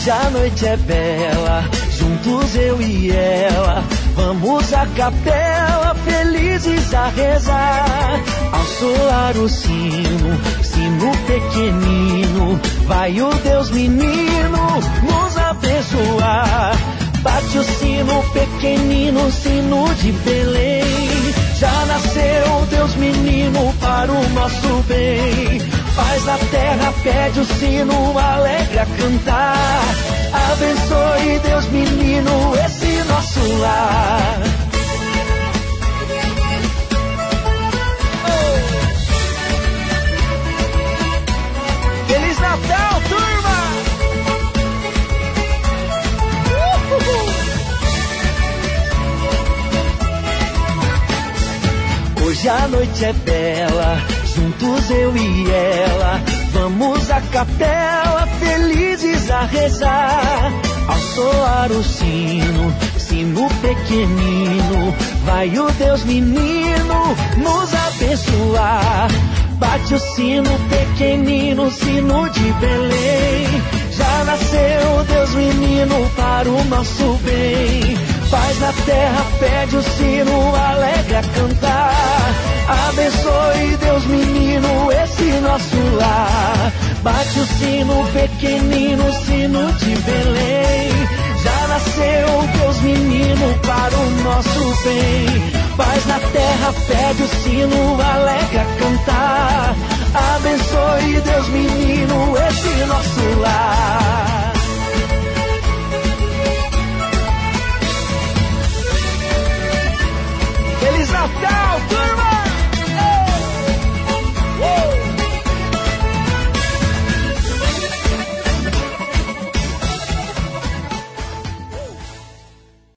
Hoje a noite é bela, juntos eu e ela, vamos à capela, felizes a rezar. Ao soar o sino, sino pequenino, vai o Deus menino nos abençoar. Bate o sino pequenino, sino de Belém, já nasceu Deus menino para o nosso bem. Paz na terra, pede o sino alegre a cantar. Abençoe Deus menino esse nosso lar. Feliz Natal, turma! Hoje a noite é bela, juntos eu e ela, vamos à capela, felizes a rezar. Ao soar o sino, sino pequenino, vai o Deus menino nos abençoar. Bate o sino pequenino, sino de Belém, já nasceu Deus menino para o nosso bem. Paz na terra, pede o sino alegre a cantar. Abençoe Deus menino esse nosso lar. Bate o sino pequenino, sino de Belém, já nasceu Deus menino para o nosso bem. Paz na terra, pede o sino alegre a cantar. Abençoe Deus menino